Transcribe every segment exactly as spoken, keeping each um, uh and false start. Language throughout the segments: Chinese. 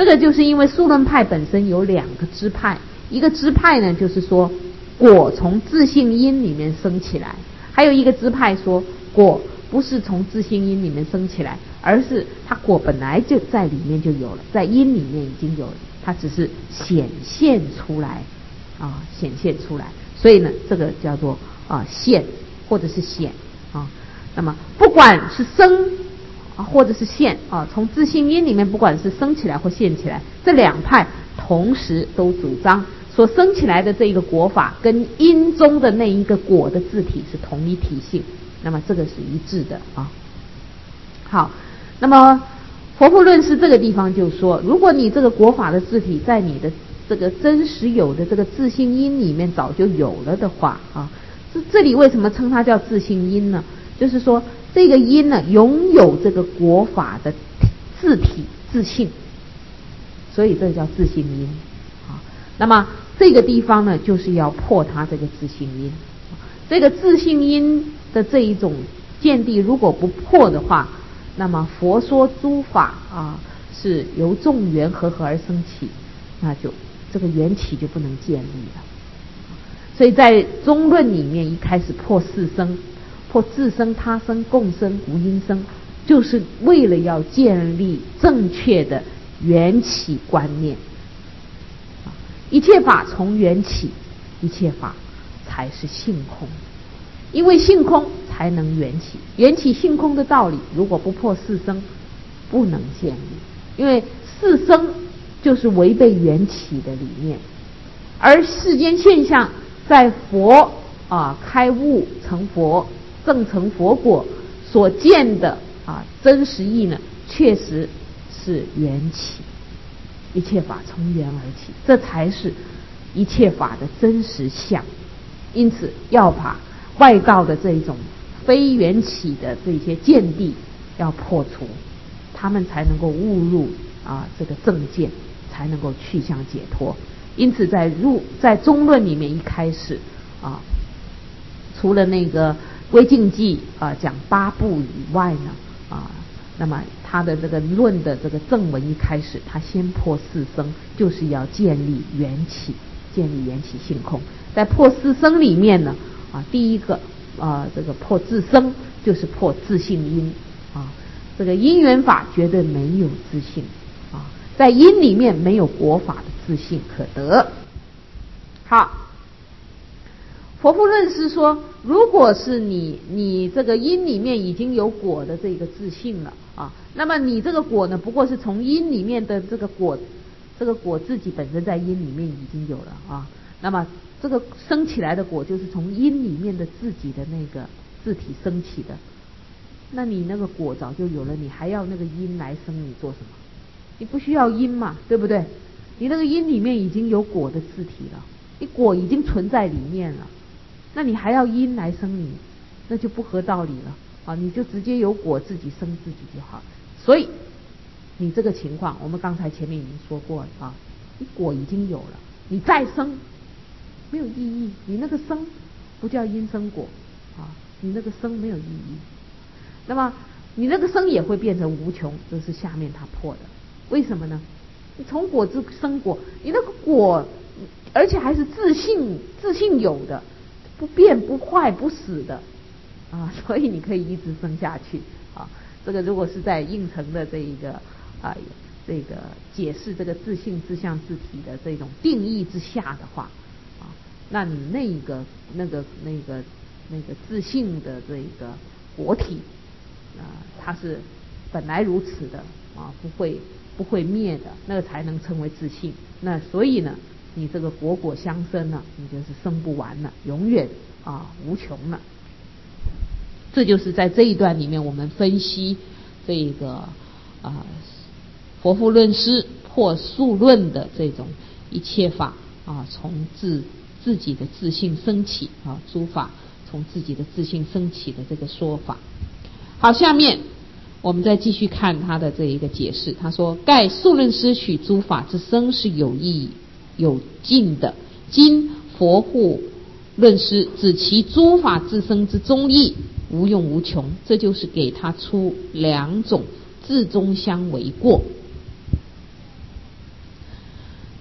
这个就是因为数论派本身有两个支派，一个支派呢就是说果从自性因里面生起来，还有一个支派说果不是从自性因里面生起来，而是它果本来就在里面就有了，在因里面已经有了，它只是显现出来啊，显现出来，所以呢这个叫做啊现或者是显啊。那么不管是生啊或者是现啊，从自性因里面不管是生起来或现起来，这两派同时都主张所生起来的这一个果法跟因中的那一个果的自体是同一体性，那么这个是一致的啊。好，那么佛父论师这个地方就说，如果你这个果法的自体在你的这个真实有的这个自性因里面早就有了的话啊，这这里为什么称它叫自性因呢？就是说这个因呢拥有这个果法的自体自性，所以这叫自性因啊。那么这个地方呢就是要破它这个自性因，这个自性因的这一种见地如果不破的话，那么佛说诸法啊是由众缘和合而生起，那就这个缘起就不能建立了。所以在中论里面一开始破四生，破自生他生共生无因生，就是为了要建立正确的缘起观念。一切法从缘起，一切法才是性空，因为性空才能缘起，缘起性空的道理如果不破四生不能建立，因为四生就是违背缘起的理念，而世间现象在佛啊开悟成佛正成佛果所见的啊真实义呢，确实是缘起，一切法从缘而起，这才是一切法的真实相。因此要把外道的这一种非缘起的这些见地要破除，他们才能够悟入啊这个正见，才能够去向解脱。因此在入在中论里面一开始啊，除了那个归净记啊讲八部以外呢啊，那么他的这个论的这个正文一开始，他先破四生，就是要建立缘起，建立缘起性空。在破四生里面呢啊，第一个啊这个破自生就是破自性因啊，这个因缘法绝对没有自性啊，在因里面没有果法的自性可得。好，佛父论师说，如果是你你这个因里面已经有果的这个自性了啊，那么你这个果呢，不过是从因里面的这个果，这个果自己本身在因里面已经有了啊，那么这个生起来的果就是从因里面的自己的那个自体生起的，那你那个果早就有了，你还要那个因来生，你做什么？你不需要因嘛，对不对？你那个因里面已经有果的自体了，你果已经存在里面了，那你还要因来生你，那就不合道理了啊！你就直接有果自己生自己就好。所以你这个情况，我们刚才前面已经说过了啊，你果已经有了，你再生没有意义，你那个生不叫因生果啊，你那个生没有意义。那么你那个生也会变成无穷，这是下面他破的。为什么呢？你从果自生果，你那个果而且还是自性自性有的，不变不坏不死的啊，所以你可以一直生下去啊。这个如果是在应成的这一个啊这个解释这个自性自相自体的这种定义之下的话啊，那你那个那个那个那个自性的这个果体啊，它是本来如此的啊，不会不会灭的，那个才能称为自性。那所以呢，你这个果果相生呢，你就是生不完了，永远啊无穷了。这就是在这一段里面我们分析这个啊佛父论师破数论的这种一切法啊从自自己的自性升起啊，诸法从自己的自性升起的这个说法。好，下面我们再继续看他的这一个解释。他说，盖数论师许诸法之生是有意有尽的，今佛父论师指其诸法自生之中义无用无穷，这就是给他出两种自中相违过。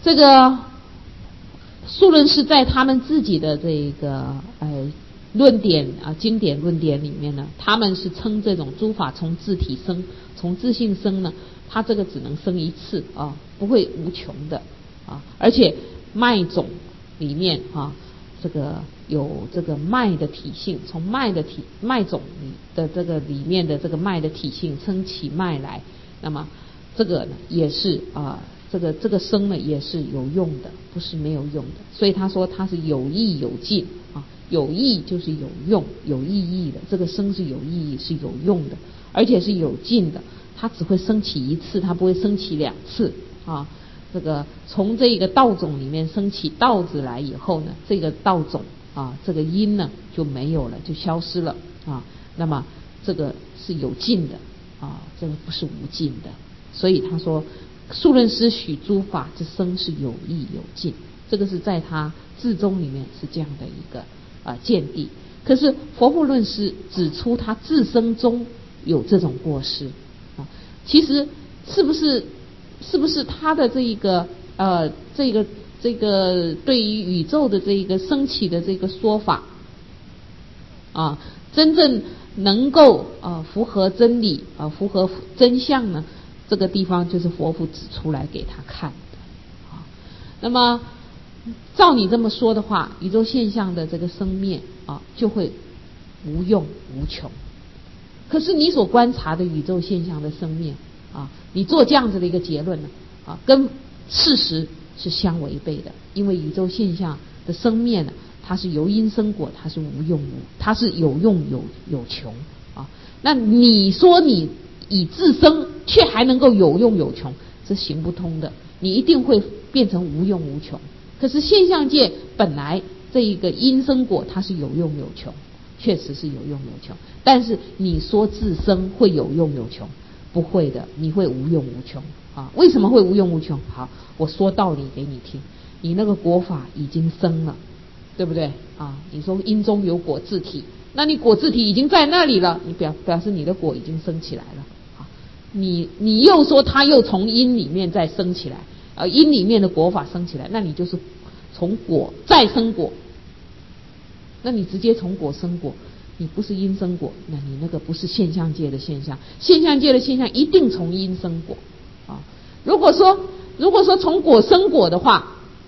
这个数论师在他们自己的这个呃论点啊经典论点里面呢，他们是称这种诸法从自体生，从自性生呢，它这个只能生一次啊，不会无穷的啊，而且脉种里面啊，这个有这个脉的体性，从脉的体脉种里的这个里面的这个脉的体性生起脉来，那么这个呢也是啊，这个这个生呢也是有用的，不是没有用的。所以他说它是有益有尽啊，有益就是有用有意义的，这个生是有意义是有用的，而且是有尽的，它只会升起一次，它不会升起两次啊。这个从这个道种里面升起道字来以后呢，这个道种啊，这个因呢就没有了，就消失了啊。那么这个是有尽的啊，这个不是无尽的。所以他说，数论师许诸法之生是有益有尽，这个是在他自宗里面是这样的一个啊见地。可是佛护论师指出他自生中有这种过失啊，其实是不是？是不是他的这一个呃这个这个对于宇宙的这一个升起的这个说法啊，真正能够啊符合真理啊符合真相呢？这个地方就是佛父指出来给他看的啊。那么照你这么说的话，宇宙现象的这个生灭啊就会无用无穷。可是你所观察的宇宙现象的生灭啊，你做这样子的一个结论呢，啊，跟事实是相违背的。因为宇宙现象的生灭呢，它是由因生果，它是无用无，它是有用有有穷啊。那你说你以自生却还能够有用有穷，这行不通的，你一定会变成无用无穷。可是现象界本来这一个因生果，它是有用有穷，确实是有用有穷。但是你说自生会有用有穷？不会的，你会无用无穷啊！为什么会无用无穷？好，我说道理给你听。你那个果法已经生了，对不对啊？你说因中有果自体，那你果自体已经在那里了，你表表示你的果已经生起来了啊！你你又说它又从因里面再生起来，呃，因里面的果法生起来，那你就是从果再生果，那你直接从果生果。你不是因生果，那你那个不是现象界的现象。现象界的现象一定从因生果啊。如果说如果说从果生果的话，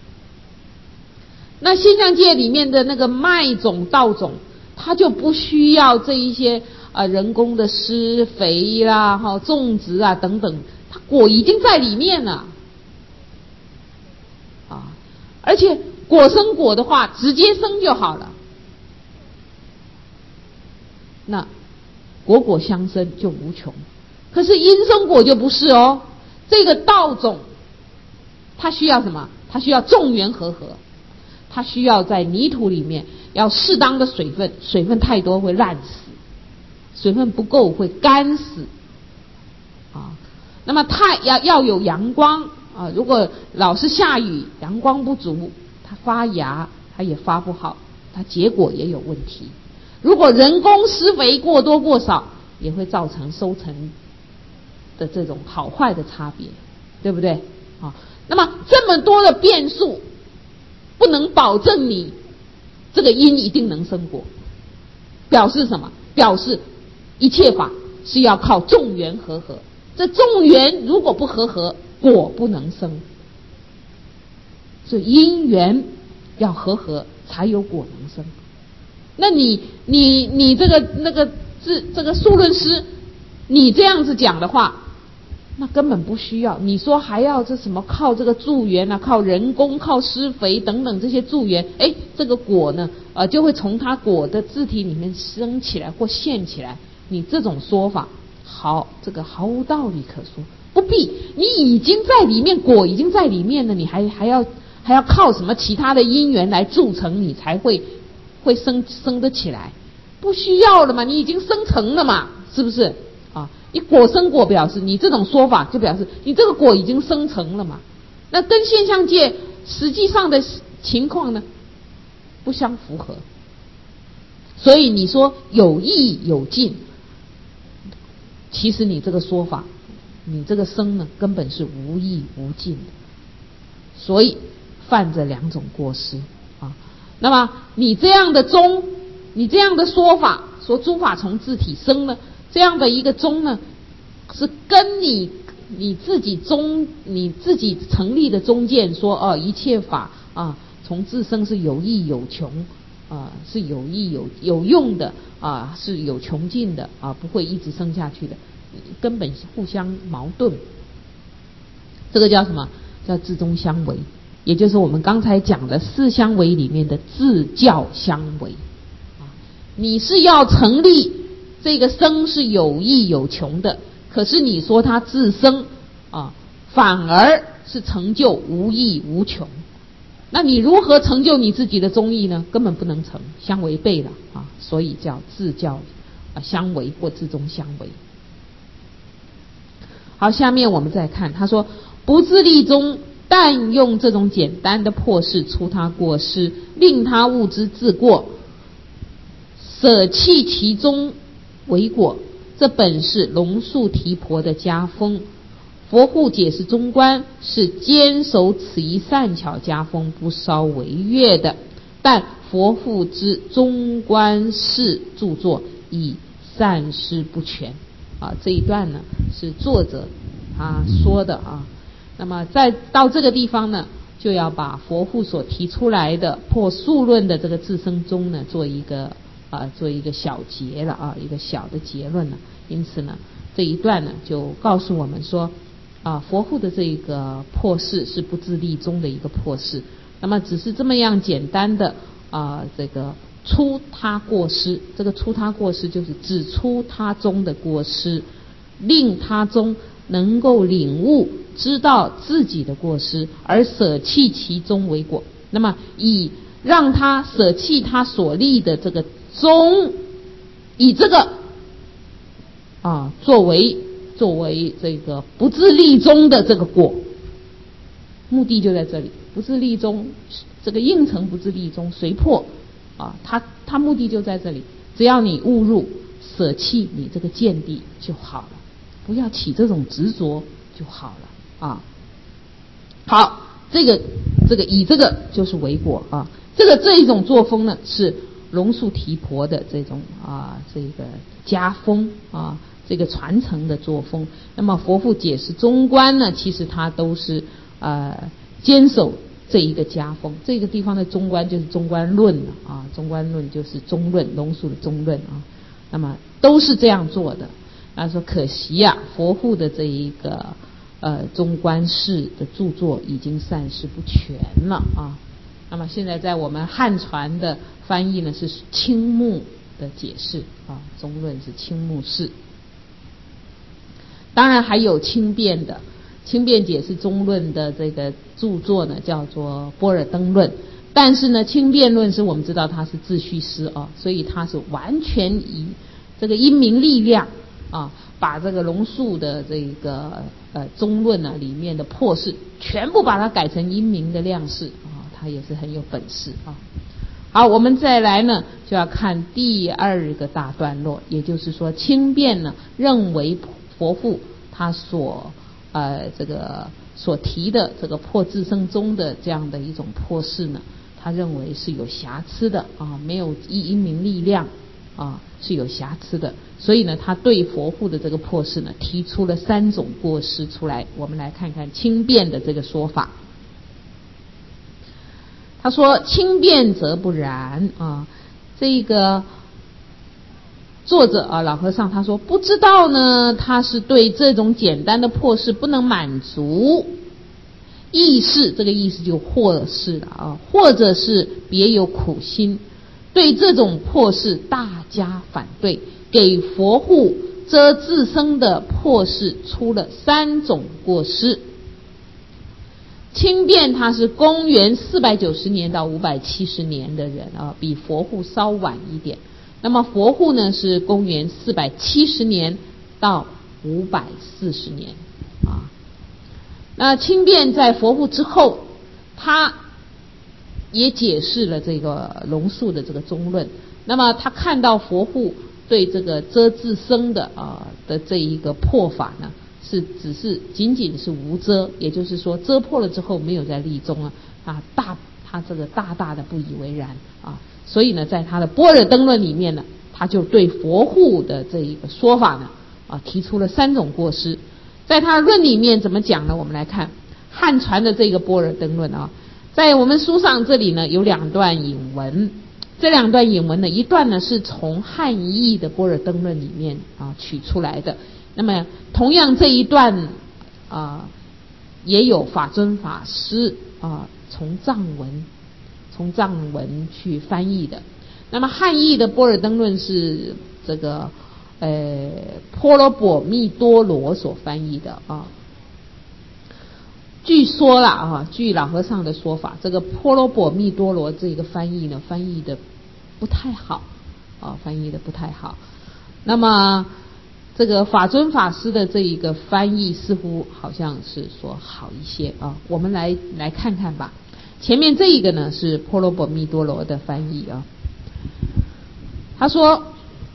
那现象界里面的那个麦种稻种，它就不需要这一些啊人工的施肥啦、哈种植啊等等，它果已经在里面了啊。而且果生果的话，直接生就好了。那果果相生就无穷，可是因生果就不是哦。这个稻种它需要什么？它需要众缘和合，它需要在泥土里面要适当的水分，水分太多会烂死，水分不够会干死啊。那么太要要有阳光啊，如果老是下雨，阳光不足，它发芽它也发不好，它结果也有问题。如果人工施肥过多过少，也会造成收成的这种好坏的差别，对不对啊？那么这么多的变数，不能保证你这个因一定能生果，表示什么？表示一切法是要靠众缘和合，这众缘如果不和合，果不能生。所以因缘要和合，才有果能生。那你你你这个那个这这个数论师，你这样子讲的话，那根本不需要。你说还要这什么靠这个助缘啊，靠人工、靠施肥等等这些助缘，哎，这个果呢，呃，就会从它果的自体里面生起来或现起来。你这种说法，好，这个毫无道理可说，不必。你已经在里面，果已经在里面了，你还还要还要靠什么其他的因缘来铸成，你才会。会生生得起来，不需要了嘛？你已经生成了嘛？是不是啊？你果生果表示你这种说法就表示你这个果已经生成了嘛？那跟现象界实际上的情况呢不相符合，所以你说有益有尽，其实你这个说法，你这个生呢根本是无益无尽的。 所以犯这两种过失啊。那么你这样的宗，你这样的说法，说诸法从自体生呢，这样的一个宗呢，是跟你你自己宗你自己成立的宗见说，哦，一切法啊从自生是有益有穷啊，是有益有有用的啊，是有穷尽的啊，不会一直生下去的，根本互相矛盾。这个叫什么？叫自宗相违，也就是我们刚才讲的四相违里面的自教相违啊。你是要成立这个生是有益有穷的，可是你说它自生啊，反而是成就无益无穷。那你如何成就你自己的宗义呢？根本不能成，相违背了啊，所以叫自教啊相违或自宗相违。好，下面我们再看，他说不自立宗，但用这种简单的破事出他过失，令他悟之自过，舍弃其中为果，这本是龙树提婆的家风。佛护解释中观是坚守此一善巧家风，不稍违越的，但佛护之中观式著作以善施不全啊。这一段呢是作者他说的啊。那么在到这个地方呢，就要把佛护所提出来的破数论的这个自生宗呢做一个啊做一个小结了啊，一个小的结论了。因此呢，这一段呢就告诉我们说啊，佛护的这个破事是不自立宗的一个破事。那么只是这么样简单的啊，这个出他过失，这个出他过失就是指出他宗的过失，令他宗能够领悟知道自己的过失，而舍弃其宗为果。那么以让他舍弃他所立的这个宗，以这个啊作为作为这个不自立宗的这个果，目的就在这里。不自立宗，这个应成不自立宗随破啊，他他目的就在这里。只要你悟入，舍弃你这个见地就好了，不要起这种执着就好了啊。好，这个这个以这个就是为果啊。这个这一种作风呢，是龙树提婆的这种啊这个家风啊，这个传承的作风。那么佛护解释中观呢，其实它都是呃坚守这一个家风。这个地方的中观就是中观论了啊，中观论就是中论，龙树的中论啊。那么都是这样做的。他说可惜呀、啊，佛护的这一个呃中观式的著作已经散失不全了啊。那么现在在我们汉传的翻译呢是青木的解释啊，中论是青木式。当然还有轻便的，轻便解释中论的这个著作呢叫做般若灯论。但是呢，轻便论是我们知道它是自虚师啊，所以它是完全以这个因明力量啊，把这个龙树的这个呃中论呢里面的破事全部把它改成因明的量事啊，他也是很有本事啊。好，我们再来呢就要看第二个大段落，也就是说轻便呢认为佛护他所呃这个所提的这个破自生宗的这样的一种破事呢，他认为是有瑕疵的啊，没有因明力量啊，是有瑕疵的。所以呢，他对佛护的这个破事呢提出了三种过失出来。我们来看看轻便的这个说法。他说轻便则不然啊，这个作者啊老和尚他说不知道呢，他是对这种简单的破事不能满足，意识这个意思就或是了啊，或者是别有苦心，对这种破事大加反对，给佛护遮自生的破事出了三种过失。轻便他是公元四百九十年到五百七十年的人啊，比佛护稍晚一点。那么佛护呢是公元四百七十年到五百四十年啊。那轻便在佛护之后，他也解释了这个龙树的这个中论。那么他看到佛护对这个遮自生的啊的这一个破法呢是只是仅仅是无遮，也就是说遮破了之后没有在立中啊啊大他这个大大的不以为然啊，所以呢，在他的般若灯论里面呢，他就对佛护的这一个说法呢啊提出了三种过失。在他的论里面怎么讲呢？我们来看汉传的这个般若灯论啊，在我们书上这里呢有两段引文，这两段引文呢，一段呢是从汉译的般若灯论里面啊取出来的。那么同样这一段啊也有法尊法师啊从藏文从藏文去翻译的。那么汉译的般若灯论是这个呃婆罗波密多罗所翻译的啊。据说啦啊，据老和尚的说法，这个婆罗波密多罗这个翻译呢，翻译的不太好啊，翻译的不太好。那么这个法尊法师的这一个翻译似乎好像是说好一些啊，我们来来看看吧。前面这一个呢是婆罗波密多罗的翻译啊，他说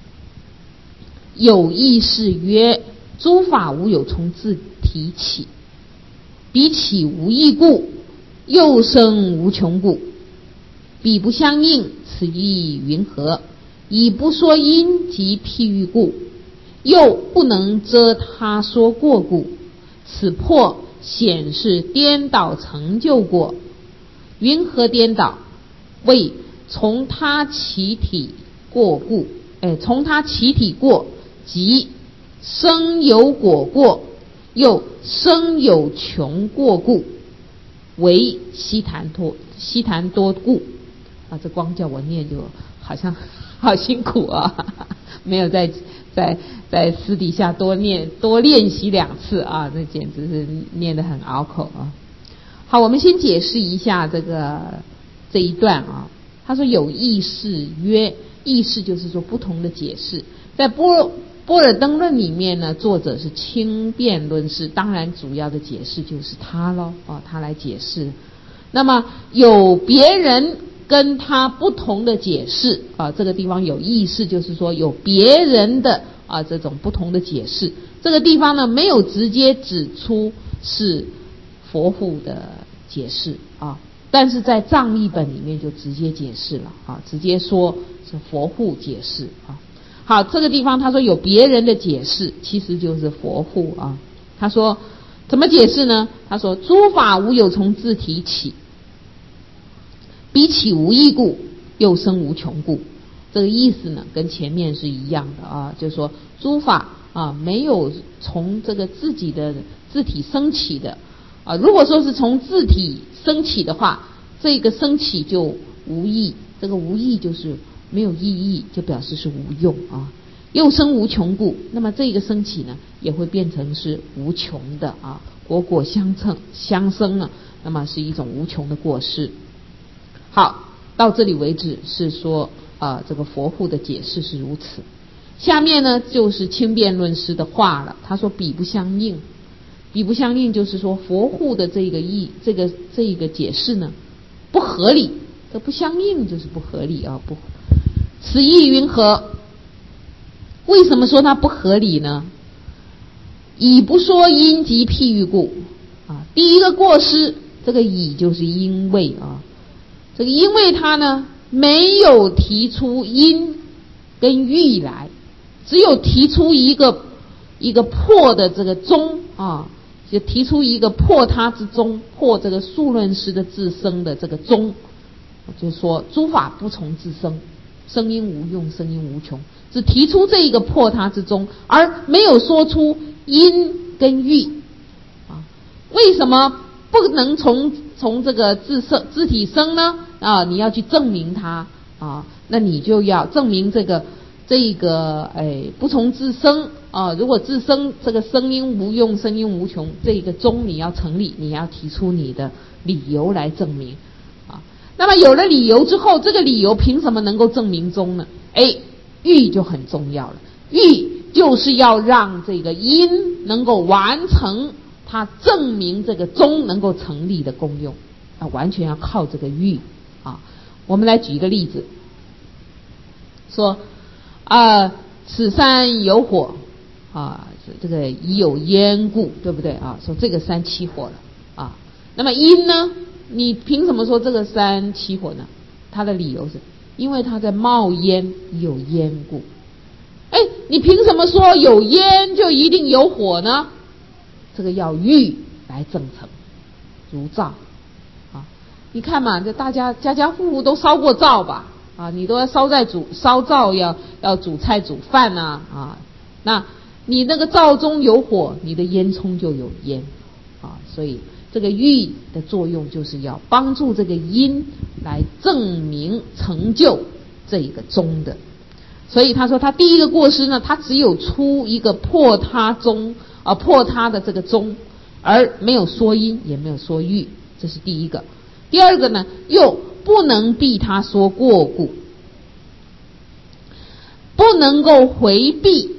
有义是曰：诸法无有从自体起，彼起无异故，又生无穷故，彼不相应，此意云何？以不说因及譬喻故，又不能遮他说过故，此破显示颠倒成就过。云何颠倒？谓从他起体过故，哎，从他起体过，即生有果过，又生有穷过故，为悉檀多悉檀多故啊！这光叫我念就好像好辛苦啊，没有在在在私底下多念多练习两次啊，这简直是念得很拗口啊。好，我们先解释一下这个这一段啊。他说有义是曰，义是就是说不同的解释。在般般若灯论里面呢，作者是轻辩论释，当然主要的解释就是他咯啊，他来解释。那么有别人跟他不同的解释啊，这个地方有义是就是说有别人的啊这种不同的解释。这个地方呢没有直接指出是佛护的解释啊，但是在藏译本里面就直接解释了啊，直接说是佛护解释啊。好，这个地方他说有别人的解释，其实就是佛护啊。他说怎么解释呢？他说诸法无有从自体起，彼起无异故，又生无穷故。这个意思呢跟前面是一样的啊，就是说诸法啊没有从这个自己的自体升起的啊，如果说是从自体升起的话，这个升起就无益，这个无益就是没有意义，就表示是无用啊。又生无穷故，那么这个升起呢也会变成是无穷的啊，果果相称相生呢，那么是一种无穷的过失。好，到这里为止是说啊、呃，这个佛护的解释是如此。下面呢就是轻辩论师的话了，他说彼不相应，彼不相应就是说佛护的这个意这个这个解释呢不合理，这不相应就是不合理啊，不，此意云何？为什么说它不合理呢？以不说因及譬喻故啊，第一个过失，这个以就是因为啊，这个因为它呢没有提出因跟喻来，只有提出一个一个破的这个宗啊，就提出一个破他之宗，破这个数论师的自生的这个宗，就是说诸法不从自生，生因无用，生因无穷，只提出这一个破他之宗，而没有说出因跟喻啊。为什么不能从从这个自生自体生呢？啊，你要去证明它啊，那你就要证明这个这个哎不从自生啊。如果自生这个生因无用，生因无穷，这个宗你要成立，你要提出你的理由来证明啊。那么有了理由之后，这个理由凭什么能够证明宗呢？哎，喻就很重要了，喻就是要让这个因能够完成它证明这个宗能够成立的功用啊，完全要靠这个喻啊。我们来举一个例子，说啊、呃，此山有火啊， 这个已有烟故，对不对啊？说这个山起火了啊。那么因呢？你凭什么说这个山起火呢？他的理由是因为它在冒烟，有烟故。哎，你凭什么说有烟就一定有火呢？这个要玉来证成，如灶啊。你看嘛，这大家家家户户都烧过灶吧？啊，你都要烧在煮烧灶，要要煮菜煮饭呐啊。那你那个灶中有火，你的烟囱就有烟啊。所以这个玉的作用就是要帮助这个因来证明成就这一个宗的。所以他说他第一个过失呢，他只有出一个破他宗啊，破他的这个宗，而没有说因，也没有说喻，这是第一个。第二个呢，又不能避他说过故，不能够回避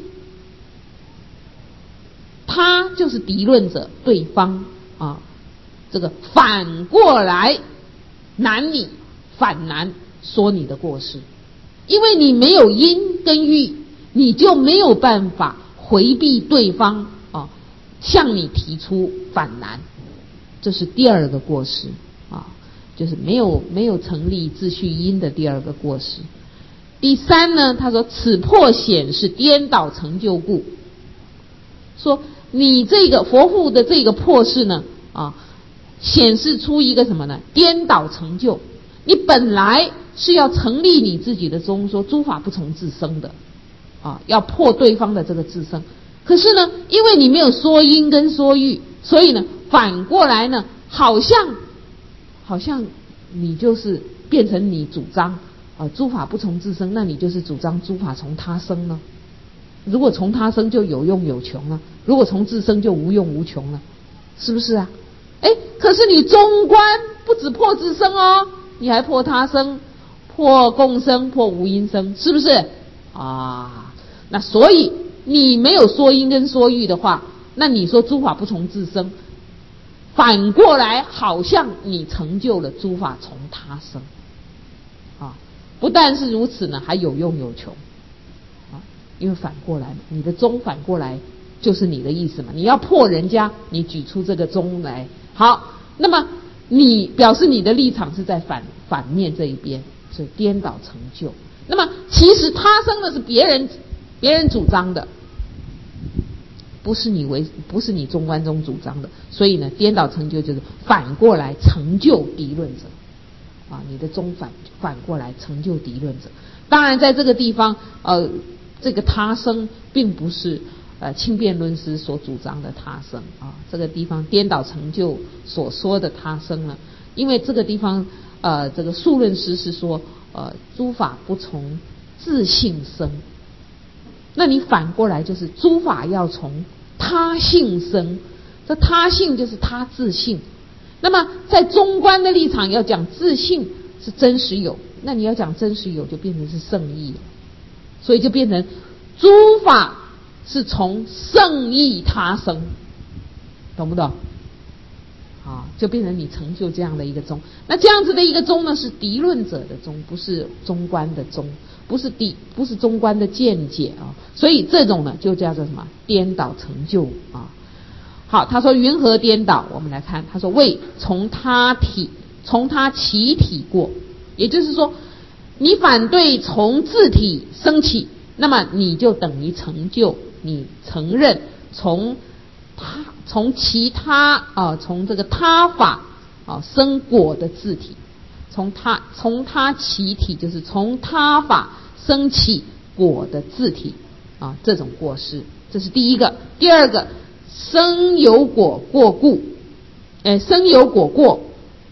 他就是敌论者对方啊，这个反过来难你反难说你的过失，因为你没有因跟喻，你就没有办法回避对方啊向你提出反难，这是第二个过失啊，就是没有没有成立自序因的第二个过失。第三呢，他说此破显是颠倒成就故，说你这个佛父的这个破事呢啊，显示出一个什么呢？颠倒成就。你本来是要成立你自己的宗，说诸法不从自生的啊，要破对方的这个自生。可是呢，因为你没有说因跟说喻，所以呢，反过来呢，好像好像你就是变成你主张啊，诸法不从自生，那你就是主张诸法从他生呢？如果从他生就有用有穷了，如果从自生就无用无穷了，是不是啊？哎，可是你中观不止破自生哦，你还破他生，破共生，破无因生，是不是啊？那所以你没有说因跟说喻的话，那你说诸法不从自生，反过来好像你成就了诸法从他生啊。不但是如此呢，还有用有穷啊，因为反过来你的宗反过来就是你的意思嘛，你要破人家，你举出这个宗来，好，那么你表示你的立场是在反反面这一边，所以颠倒成就。那么其实他生的是别人别人主张的，不是你为不是你中观中主张的，所以呢，颠倒成就就是反过来成就敌论者啊，你的宗反反过来成就敌论者。当然在这个地方呃这个他生并不是呃轻辩论师所主张的他生啊，这个地方颠倒成就所说的他生呢，因为这个地方呃这个数论师是说呃诸法不从自性生，那你反过来就是诸法要从他性生，这他性就是他自性。那么在中观的立场要讲自性是真实有，那你要讲真实有就变成是圣义，所以就变成诸法是从圣义他生，懂不懂啊？就变成你成就这样的一个宗。那这样子的一个宗呢，是敌论者的宗，不是中观的宗，不是敌不是中观的见解啊。所以这种呢就叫做什么？颠倒成就啊。好，他说云何颠倒？我们来看，他说为从他体从他其体过，也就是说你反对从自体生起，那么你就等于成就，你承认从他从其他啊从这个他法啊生果的自体，从他从他其体就是从他法生起果的自体啊，这种过失，这是第一个。第二个，生有果过故，哎，生有果过，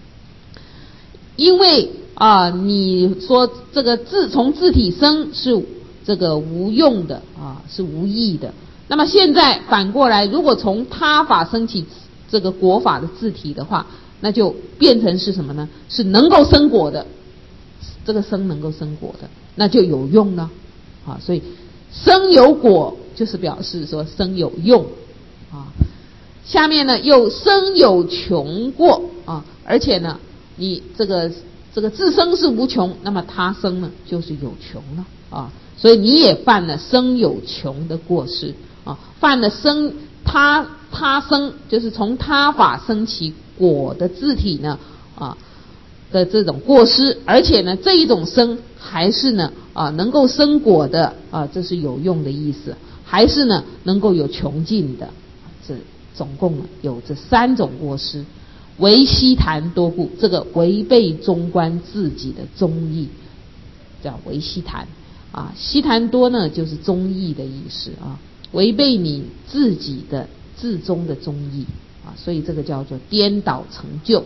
因为啊，你说这个自从自体生是这个无用的啊，是无益的。那么现在反过来，如果从他法生起这个果法的自体的话，那就变成是什么呢？是能够生果的，这个生能够生果的，那就有用了啊。所以生有果就是表示说生有用啊。下面呢又生有穷过啊，而且呢你这个这个自生是无穷，那么他生呢就是有穷了啊，所以你也犯了生有穷的过失。 啊，犯了生他他生，就是从他法生起果的字体呢啊的这种过失，而且呢这一种生还是呢啊能够生果的啊，这是有用的意思，还是呢能够有穷尽的，这总共有这三种过失。违悉谈多故，这个违背中观自己的宗义，叫违悉谈啊。悉谈多呢，就是宗义的意思啊，违背你自己的自宗的宗义啊，所以这个叫做颠倒成就。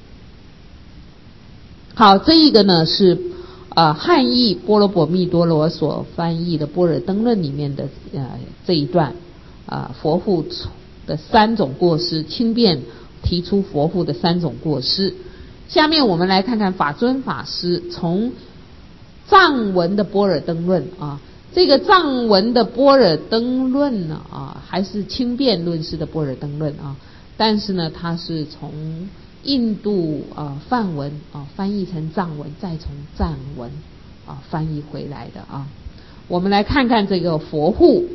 好，这一个呢是呃汉译波罗波密多罗所翻译的《般若灯论》里面的呃这一段啊、呃，佛父的三种过失，轻便提出佛父的三种过失。下面我们来看看法尊法师从藏文的般若灯论啊，这个藏文的般若灯论呢啊，还是轻便论师的般若灯论啊，但是呢，它是从印度啊梵文啊翻译成藏文，再从藏文啊翻译回来的啊。我们来看看这个佛父。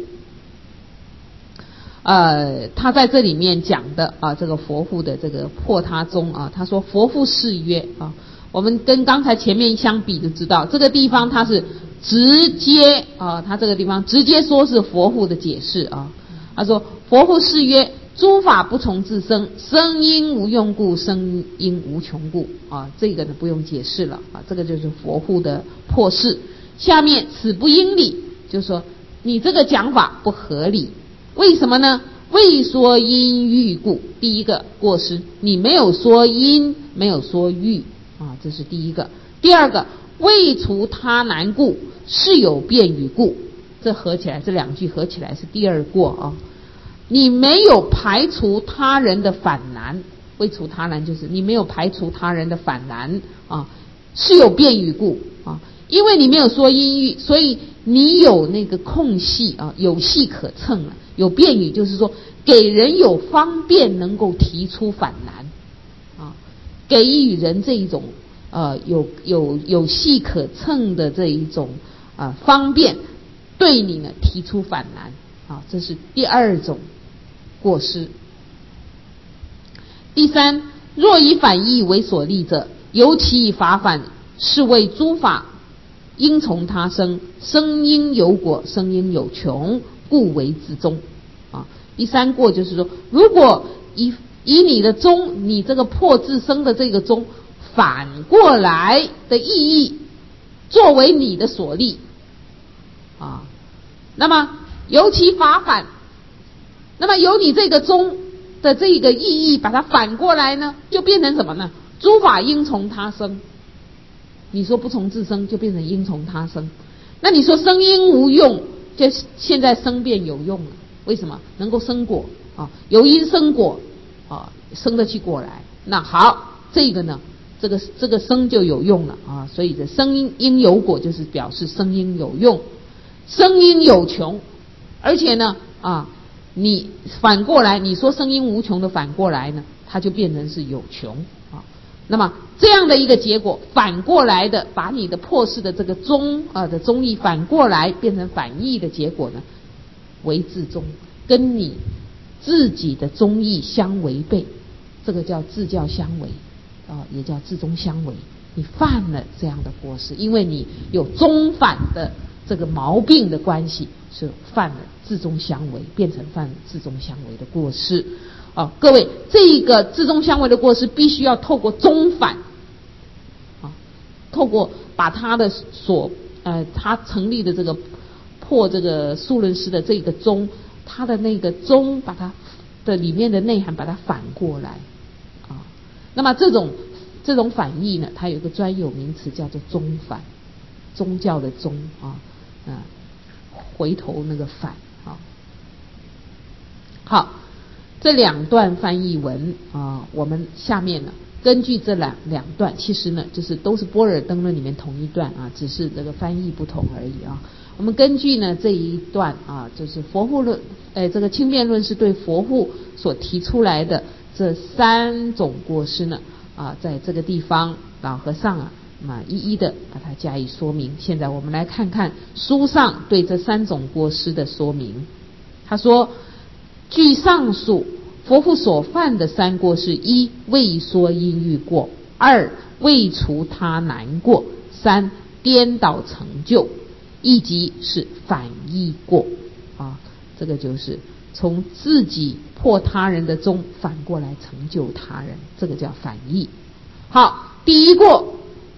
呃，他在这里面讲的啊，这个佛父的这个破他宗啊，他说佛父誓曰啊，我们跟刚才前面相比就知道，这个地方他是直接啊，他这个地方直接说是佛父的解释啊，他说佛父誓曰：诸法不从自生，生因无用故，生因无穷故啊，这个呢不用解释了啊，这个就是佛父的破释。下面此不应理，就是说你这个讲法不合理。为什么呢？未说因喻故，第一个过失，你没有说因，没有说喻啊，这是第一个。第二个，未除他难故，是有辩语故，这合起来，这两句合起来是第二过啊。你没有排除他人的反难，未除他难就是你没有排除他人的反难啊，是有辩语故啊，因为你没有说因喻，所以你有那个空隙啊，有隙可乘了。有辩语就是说给人有方便能够提出反难啊，给予人这一种呃有有有隙可乘的这一种啊、呃、方便，对你呢提出反难啊，这是第二种过失。第三，若以反义为所立者，尤其以法反，是为诸法应从他生，生因有果，生因有穷，故为自宗啊。第三过就是说，如果以以你的宗，你这个破自生的这个宗反过来的意义作为你的所立啊，那么由其法反，那么由你这个宗的这个意义把它反过来呢，就变成什么呢？诸法应从他生。你说不从自生，就变成应从他生。那你说生因无用，就现在生变有用了。为什么？能够生果啊，有因生果啊，生得起果来。那好，这个呢，这个这个生就有用了啊。所以这生因因有果，就是表示生因有用，生因有穷，而且呢啊，你反过来，你说生因无穷的反过来呢，它就变成是有穷啊。那么这样的一个结果，反过来的把你的破释的这个宗啊、呃、的宗义反过来变成反义的结果呢，为自宗，跟你自己的宗义相违背，这个叫自教相违啊、呃，也叫自宗相违。你犯了这样的过失，因为你有宗反的这个毛病的关系，是犯了自宗相违，变成犯了自宗相违的过失。啊，各位，这个自宗相违的过失必须要透过宗反啊，透过把他的所呃他成立的这个破这个数论师的这个宗，他的那个宗把它的里面的内涵把它反过来啊。那么这种这种反义呢，它有一个专有名词叫做宗反，宗教的宗啊，嗯、呃，回头那个反啊。好。这两段翻译文啊，我们下面呢根据这两两段，其实呢就是都是般若灯论里面同一段啊，只是这个翻译不同而已啊。我们根据呢这一段啊，就是佛父论，呃，这个轻便论是对佛父所提出来的这三种过失呢啊，在这个地方老和尚啊啊一一的把它加以说明。现在我们来看看书上对这三种过失的说明。 他说，据上述，佛父所犯的三过是：一、未说因欲过；二、未除他难过；三、颠倒成就，以及是反义过啊。这个就是从自己破他人的宗，反过来成就他人，这个叫反义。好，第一过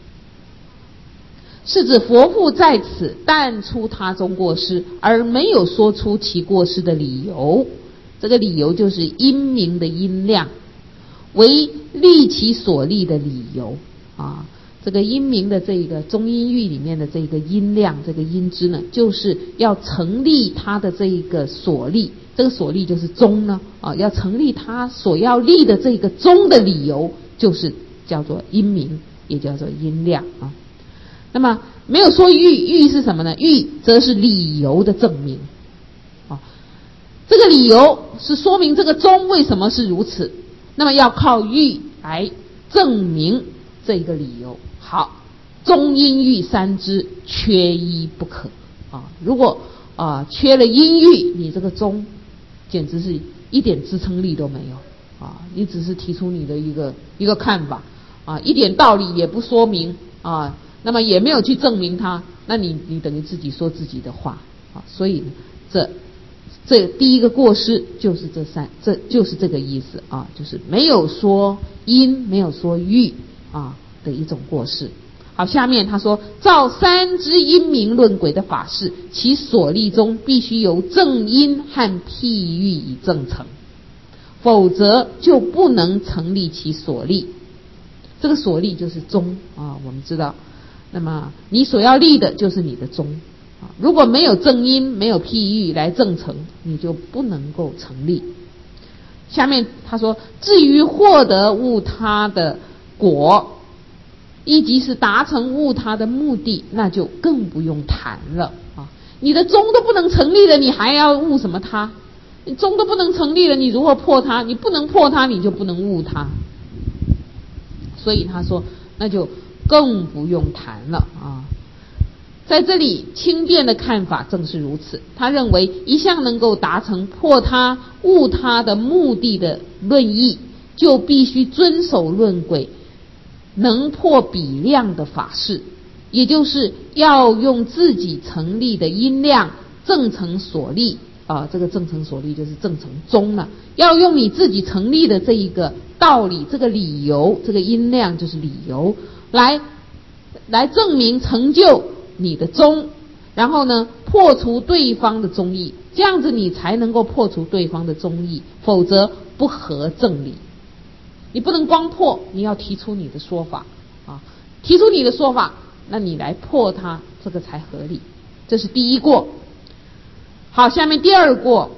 是指佛父在此但出他宗过失，而没有说出其过失的理由。这个理由就是因明的因量，为立其所立的理由啊。这个因明的这个中因域里面的这个因量，这个因支呢，就是要成立他的这一个所立，这个所立就是宗呢啊，要成立他所要立的这个宗的理由，就是叫做因明，也叫做因量啊。那么没有说欲，欲是什么呢？欲则是理由的证明啊。这个理由是说明这个宗为什么是如此，那么要靠欲来证明这个理由。好，中因欲三支缺一不可啊！如果啊缺了因欲，你这个宗简直是一点支撑力都没有啊！你只是提出你的一个一个看法啊，一点道理也不说明啊，那么也没有去证明它，那你你等于自己说自己的话啊！所以这这第一个过失就是这三，这就是这个意思啊，就是没有说因，没有说欲啊的一种过失。好，下面他说，照三支因明论轨的法事，其所立中必须由正因和譬喻以证成，否则就不能成立其所立。这个所立就是宗啊，我们知道，那么你所要立的就是你的宗啊，如果没有正因，没有譬喻来证成，你就不能够成立。下面他说，至于获得悟他的果，以及是达成悟他的目的，那就更不用谈了啊！你的宗都不能成立了，你还要悟什么他？你宗都不能成立了，你如何破他？你不能破他，你就不能悟他。所以他说，那就更不用谈了啊！在这里，清辩的看法正是如此。他认为，一向能够达成破他、悟他的目的的论义，就必须遵守论轨能破比量的法事，也就是要用自己成立的因量证成所立啊，这个证成所立就是证成宗了。要用你自己成立的这一个道理，这个理由，这个因量就是理由，来来证明成就你的宗，然后呢破除对方的宗义，这样子你才能够破除对方的宗义，否则不合正理。你不能光破，你要提出你的说法啊，提出你的说法，那你来破它，这个才合理。这是第一过。好，下面第二过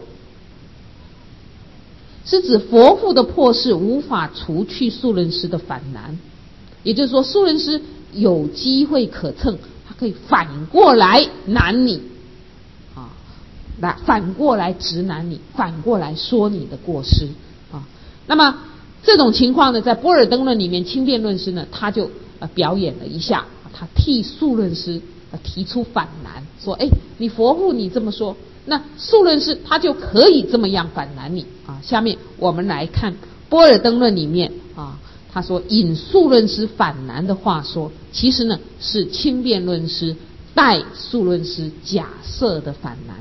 是指佛父的破事无法除去数论师的反难，也就是说数论师有机会可乘，他可以反过来难你啊，来反过来直难你，反过来说你的过失啊。那么这种情况呢，在波尔登论里面，清辩论师呢，他就呃表演了一下，他替数论师呃提出反难，说：哎，你佛父你这么说，那数论师他就可以这么样反难你啊。下面我们来看波尔登论里面啊，他说引数论师反难的话说，其实呢是清辩论师代数论师假设的反难。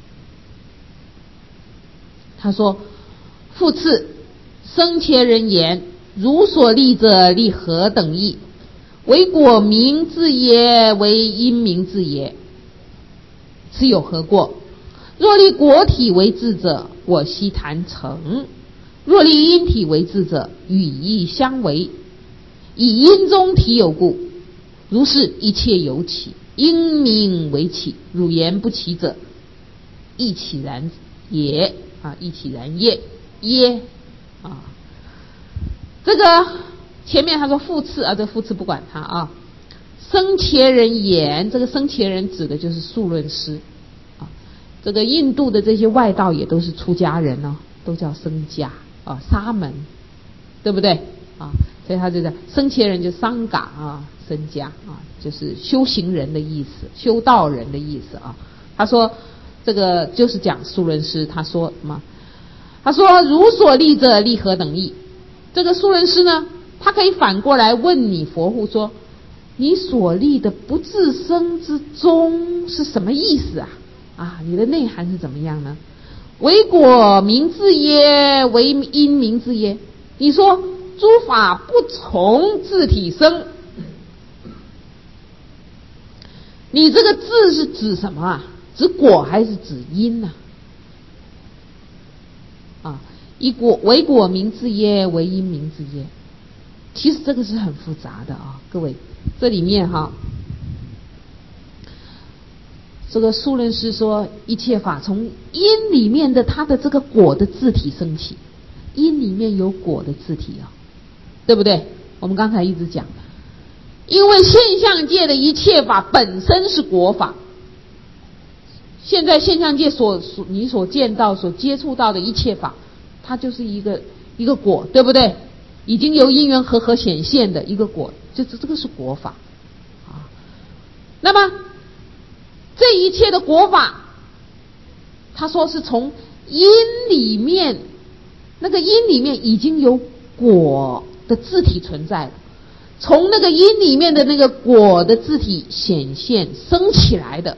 他说：复次，生前人言，如所立者立何等义？为果名字也，为因名字也，此有何过？若立果体为智者，我悉谈成；若立因体为智者，语义相违。以因中体有故，如是一切有起，因名为起，汝言不起者，亦起然也啊，亦起然也耶啊。这个前面他说复次啊，这复次不管他啊。生前人言，这个生前人指的就是数论师啊。这个印度的这些外道也都是出家人呢、哦，都叫僧伽啊，沙门，对不对啊？所以他就叫生前人就桑嘎啊，僧伽啊，就是修行人的意思，修道人的意思啊。他说这个就是讲数论师他说什么？他说如所立者立何等意？这个数论师呢，他可以反过来问你佛护说，你所立的不自生之宗是什么意思啊？啊，你的内涵是怎么样呢？为果名字耶？为因名字耶？你说诸法不从自体生，你这个字是指什么啊？指果还是指因呢、啊？啊，以果为果名字耶？为因名字耶？其实这个是很复杂的啊，各位，这里面哈，这个数论师说一切法从因里面的它的这个果的自体升起，因里面有果的自体啊，对不对？我们刚才一直讲，因为现象界的一切法本身是果法，现在现象界所所你所见到、所接触到的一切法，它就是一个一个果，对不对？已经由因缘和合显现的一个果，就是这个是果法啊。那么这一切的果法，他说是从因里面，那个因里面已经有果的自体存在了，从那个因里面的那个果的自体显现生起来的，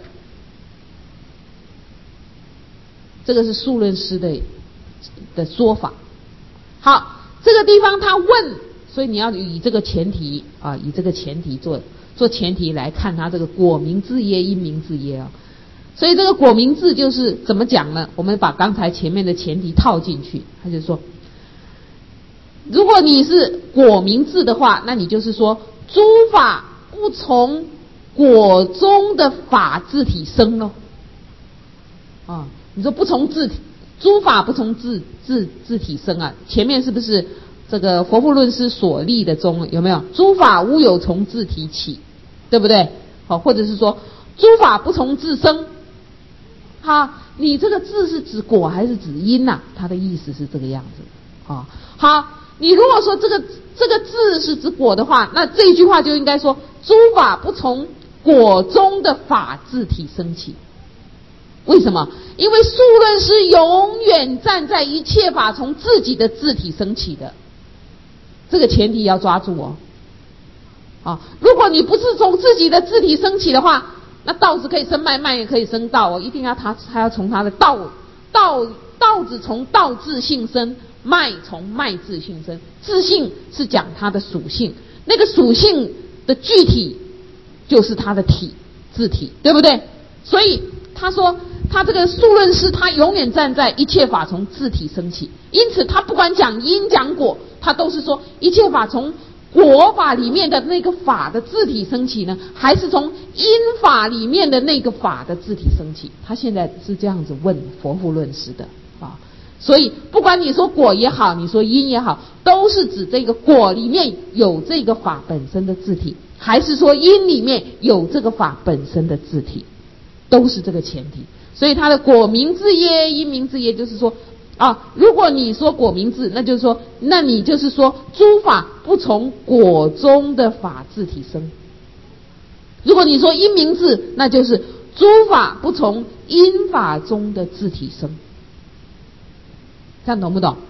这个是数论师的的说法。好。这个地方他问，所以你要以这个前提啊，以这个前提做做前提来看他这个果名字耶，因名字耶啊。所以这个果名字就是怎么讲呢？我们把刚才前面的前提套进去，他就说，如果你是果名字的话，那你就是说诸法不从果中的法自体生咯。啊，你说不从自体。诸法不从自自自体生啊，前面是不是这个佛护论师所立的宗有没有？诸法无有从自体起，对不对？好，或者是说诸法不从自生。好，你这个自是指果还是指因呐、啊？他的意思是这个样子啊。好，你如果说这个这个自是指果的话，那这一句话就应该说诸法不从果中的法自体生起。为什么？因为数论师永远站在一切法从自己的自体升起的，这个前提要抓住哦。啊，如果你不是从自己的自体升起的话，那稻子可以生麦，麦也可以生稻哦，一定要它它要从它的稻稻稻子从稻自性生，麦从麦自性生。自性是讲它的属性，那个属性的具体就是它的体自体，对不对？所以他说。他这个数论师，他永远站在一切法从自体升起，因此他不管讲因讲果，他都是说一切法从果法里面的那个法的自体升起呢，还是从因法里面的那个法的自体升起？他现在是这样子问佛护论师的啊。所以不管你说果也好，你说因也好，都是指这个果里面有这个法本身的自体，还是说因里面有这个法本身的自体，都是这个前提。所以他的果名字耶，因名字耶，就是说啊，如果你说果名字，那就是说，那你就是说诸法不从果中的法自体生。如果你说因名字，那就是诸法不从因法中的自体生。这样懂不懂？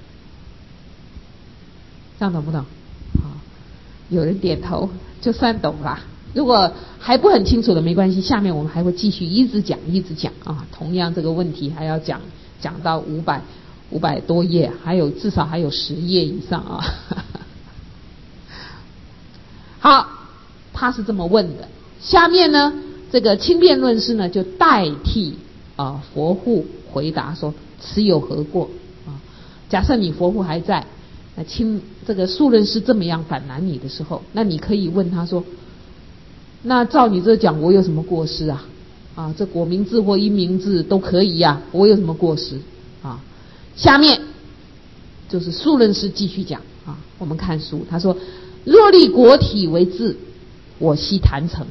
这样懂不懂？好，有人点头，就算懂了。如果还不很清楚的没关系，下面我们还会继续一直讲一直讲啊，同样这个问题还要讲讲到五百五百多页，还有至少还有十页以上啊。好，他是这么问的。下面呢，这个轻辩论师呢就代替啊佛护回答说：此有何过啊？假设你佛护还在，那轻这个数论师这么样反难你的时候，那你可以问他说。那照你这讲，我有什么过失啊？啊，这果名字或因名字都可以呀、啊，我有什么过失啊？下面就是数论师继续讲啊，我们看书，他说：若立果体为字，我悉谈成。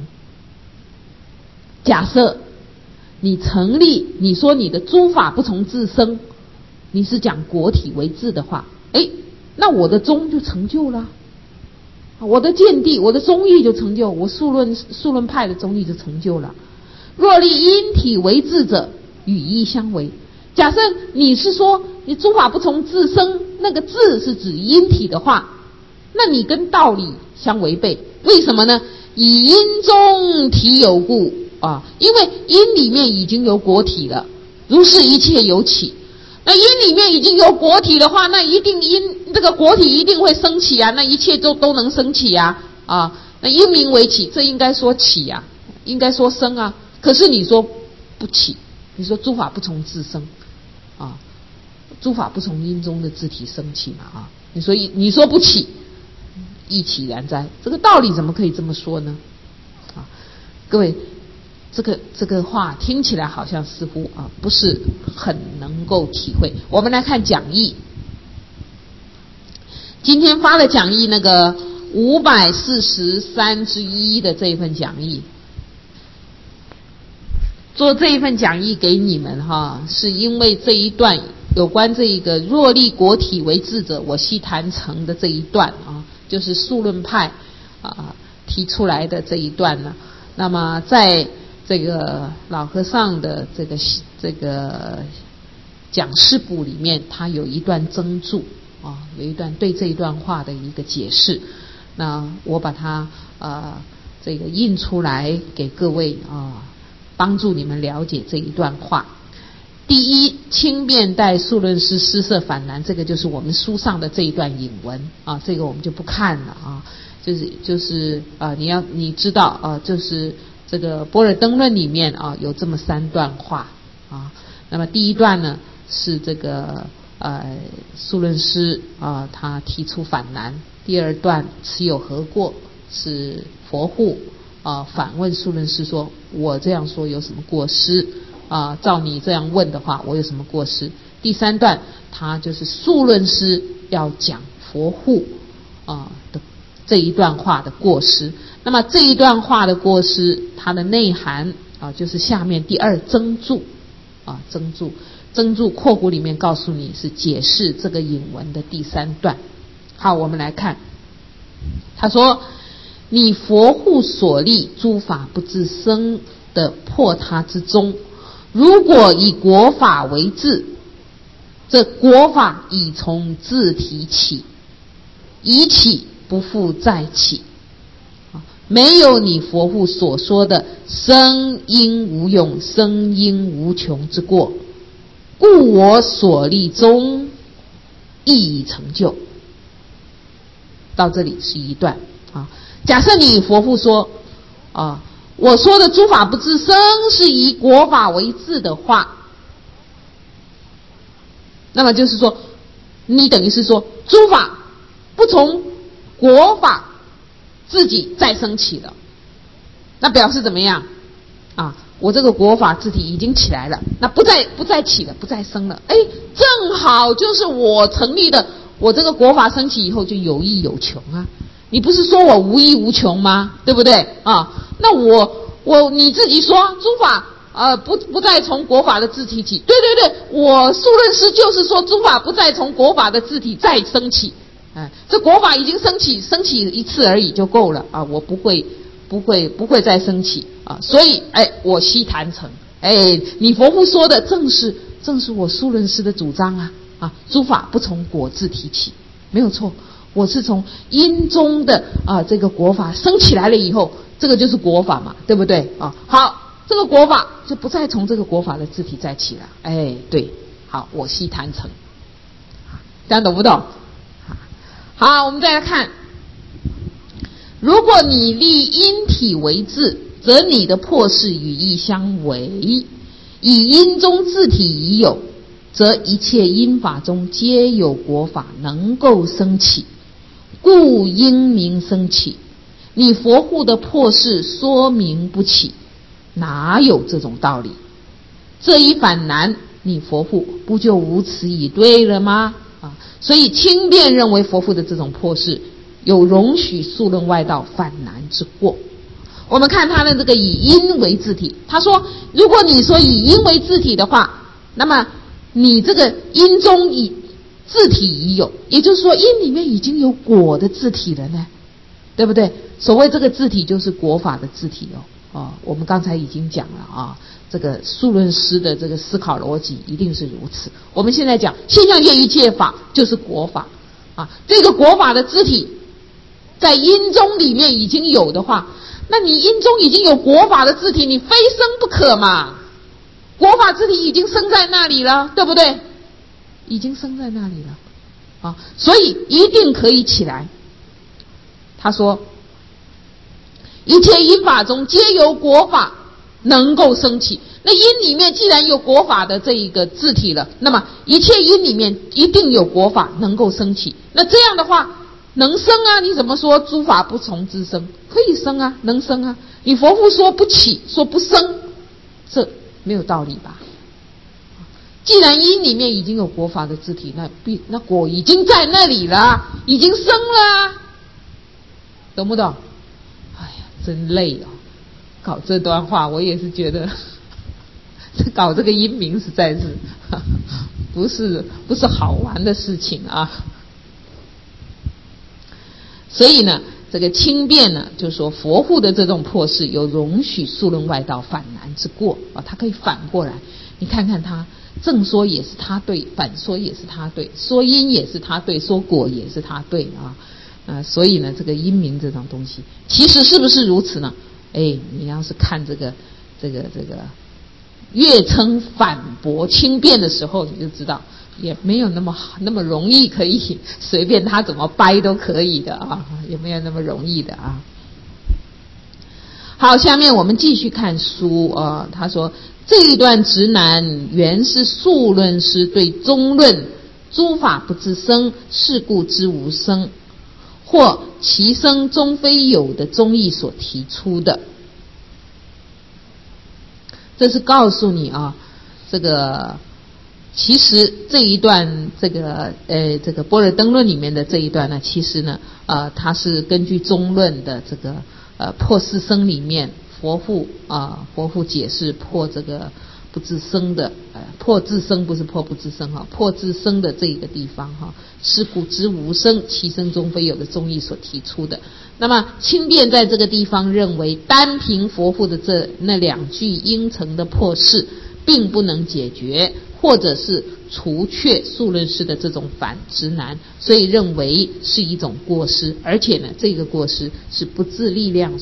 假设你成立，你说你的诸法不从自生，你是讲果体为字的话，哎，那我的宗就成就了。我的见地，我的宗义就成就，我数论数论派的宗义就成就了。若立因体为字者， 语义相违。假设你是说你诸法不从自生，那个自是指因体的话，那你跟道理相违背。为什么呢？以因中体有故啊，因为因里面已经有果体了，如是一切有起。那因里面已经有果体的话，那一定因这个果体一定会升起啊，那一切都都能升起啊啊，那因名为起，这应该说起啊，应该说生啊。可是你说不起，你说诸法不从自生啊，诸法不从因中的自体生起嘛啊，你说你说不起，亦起然哉？这个道理怎么可以这么说呢？啊，各位，这个这个话听起来好像似乎啊不是很能够体会。我们来看讲义，今天发了讲义那个五百四十三之一的这一份讲义。做这一份讲义给你们哈，是因为这一段有关这一个若立果体为智者，我悉谈成的这一段啊，就是数论派啊提出来的这一段呢。那么在这个老和尚的这个这个讲释部里面，他有一段增注啊，有一段对这一段话的一个解释。那我把它呃这个印出来给各位啊，帮助你们了解这一段话。第一，轻便带数论师施设反难，这个就是我们书上的这一段引文啊，这个我们就不看了啊。就是就是啊，你要你知道啊，就是这个般若灯论里面啊有这么三段话啊。那么第一段呢是这个呃数论师啊他提出反难，第二段此有何过，是佛护啊反问数论师说，我这样说有什么过失啊？照你这样问的话，我有什么过失？第三段他就是数论师要讲佛护啊的这一段话的过失。那么这一段话的过失，它的内涵啊，就是下面第二增注啊，增注增注括弧里面告诉你是解释这个引文的第三段。好，我们来看，他说：你佛护所立诸法不自生的破他之中，如果以果法为智，这果法已从自体起，已起不复再起，没有你佛护所说的生因无用、生因无穷之过，故我所立中亦已成就。到这里是一段啊。假设你佛护说啊，我说的诸法不自生是以果法为智的话，那么就是说，你等于是说诸法不从果法自己再升起了，那表示怎么样啊？我这个果法自体已经起来了，那不再不再起了，不再生了。哎，正好就是我成立的，我这个果法升起以后就有益有穷啊。你不是说我无益无穷吗？对不对啊？那我我你自己说诸法呃不不再从果法的自体起，对对对，我数论师就是说诸法不再从果法的自体再升起。哎，这果法已经升起，升起一次而已就够了啊！我不会，不会，不会再升起啊！所以，哎，我悉谈成。哎，你佛护说的正是正是我数论师的主张啊！啊，诸法不从果自体起，没有错。我是从因中的啊这个果法升起来了以后，这个就是果法嘛，对不对啊？好，这个果法就不再从这个果法的自体再起了。哎，对，好，我悉谈成。这样懂不懂？好，我们再来看，如果你立因体为智，则你的破事语义相违。以因中自体已有，则一切因法中皆有果法能够生起，故因名生起。你佛护的破事说明不起，哪有这种道理？这一反难，你佛护不就无此以对了吗？啊，所以轻便认为佛护的这种破事有容许数论外道反难之过。我们看他的这个以因为自体，他说如果你说以因为自体的话，那么你这个因中以自体已有，也就是说因里面已经有果的自体了呢，对不对？所谓这个自体就是果法的自体哦。 哦，我们刚才已经讲了啊，这个数论师的这个思考逻辑一定是如此。我们现在讲现象界一切法就是果法啊，这个果法的肢体在因中里面已经有的话，那你因中已经有果法的肢体，你非生不可嘛。果法肢体已经生在那里了，对不对？已经生在那里了啊，所以一定可以起来。他说一切因法中皆有果法能够生起，那因里面既然有果法的这一个字体了，那么一切因里面一定有果法能够生起。那这样的话能生啊，你怎么说诸法不从自生？可以生啊，能生啊。你佛父说不起，说不生，这没有道理吧？既然因里面已经有果法的字体，那必那果已经在那里了，已经生了，懂不懂？哎呀，真累哦！搞这段话，我也是觉得，搞这个因明实在是不是不是好玩的事情啊。所以呢，这个轻辩呢，就是说佛护的这种破事，有容许数论外道反难之过啊，他可以反过来，你看看他正说也是他对，反说也是他对，说因也是他对，说果也是他对啊。呃，所以呢，这个因明这种东西，其实是不是如此呢？哎，你要是看这个这个这个越称反驳轻辩的时候，你就知道也没有那么那么容易可以随便他怎么掰都可以的啊，也没有那么容易的啊。好，下面我们继续看书啊、呃，他说这一段直男原是数论师对中论诸法不自生，是故之无生，或其生终非有的宗义所提出的。这是告诉你啊，这个其实这一段这个呃这个般若灯论里面的这一段呢，其实呢呃它是根据中论的这个呃破四生里面佛父啊、呃、佛父解释破这个不自生的呃破自生不是破不自生哈，破自生的这一个地方哈，是故之无生，其生终非有的宗义所提出的。那么轻辩在这个地方认为，单凭佛父的这那两句应成的破事，并不能解决或者是除却数论师的这种反直男，所以认为是一种过失，而且呢，这个过失是不自力量